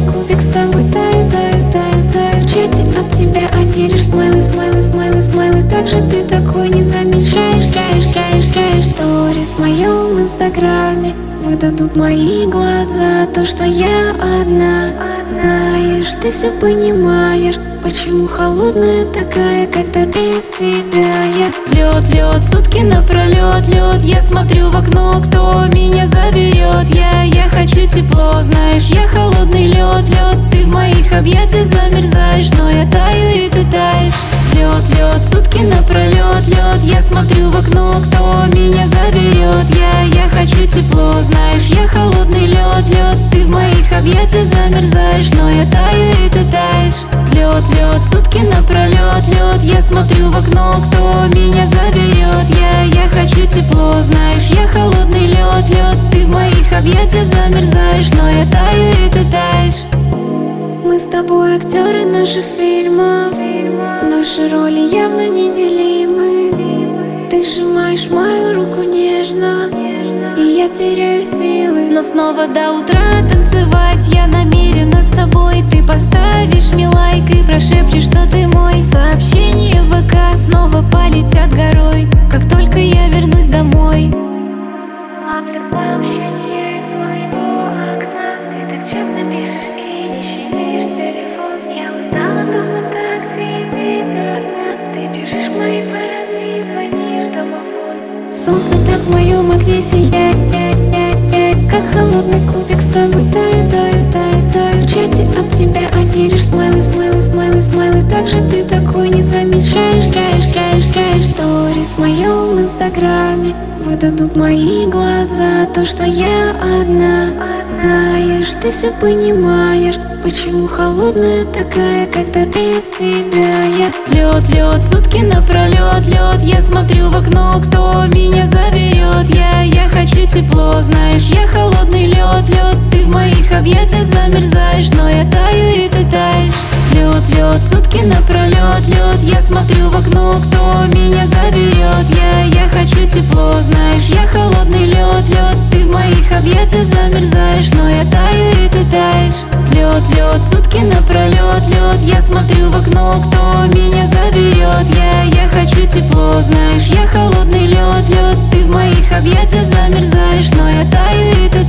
кубик с тобой таю, таю, таю, таю. В чате от тебя одни лишь смайлы, смайлы, смайлы, смайлы. Как же ты такой не замечаешь, ляешь. Сторис в моем инстаграме выдадут мои глаза то, что я одна. Знаешь, ты все понимаешь, почему холодная такая, когда без тебя я. Лед, сутки напролет, лед. Я смотрю в окно, кто меня заберет. Я хочу тепло, знаешь, я холодный лед. Ты в моих объятиях замерзаешь, но я таю и ты таешь. Лед, сутки напролет, лед. Я смотрю в окно, кто меня заберет. Я хочу тепло, знаешь, я холодный лед. Ты в моих объятиях замерзаешь, но я таю и ты таешь. Лед, сутки напролет, лед. Я смотрю в окно, кто меня заберет. Я хочу тепло, знаешь, я холодный лед. Ты в моих объятиях замерзаешь, но я таю и ты таешь. Мы с тобой актеры наших фильмов, наши роли явно неделимы. Ты сжимаешь мою руку нежно, и я теряю силы. Но снова до утра танцевать я намерена с тобой. Ты поставишь мне лайк и прошепчешь, что ты мой. Сообщения в ВК снова полетят горой, как только я вернусь домой. Ловлю сообщения из своего окна. Ты так часто пишешь и не щадишь телефон. Я устала дома так сидеть одна. Ты бежишь в мои парадные, звонишь в домофон. Солнце так в моем окне сияет, как холодный кубик с тобой таю, таю, таю, таю. В чате от тебя одни лишь смайлы, смайлы, смайлы, смайлы. Как же ты такой не замечаешь, ляешь. Сторис в моем инстаграме выдадут мои глаза то, что я одна. Знаешь, ты все понимаешь, почему холодная такая, когда без тебя я. Лед, сутки напролет, лед. Я смотрю в окно, кто меня заберет. Я хочу тепло, знаешь, я холодный лед. Ты в моих объятиях замерзаешь, но я таю и ты таешь. Лед, сутки напролет, лед. Я смотрю в окно, кто меня заберет. Я хочу тепло, знаешь, я холодный лед. Ты в моих объятиях замерзаешь, но я таю и ты таешь. Лед, сутки напролет, лед. Я смотрю в окно, кто меня заберет. Я хочу тепло, знаешь, я холодный лед. Ты в моих объятиях замерзаешь, но я таю и ты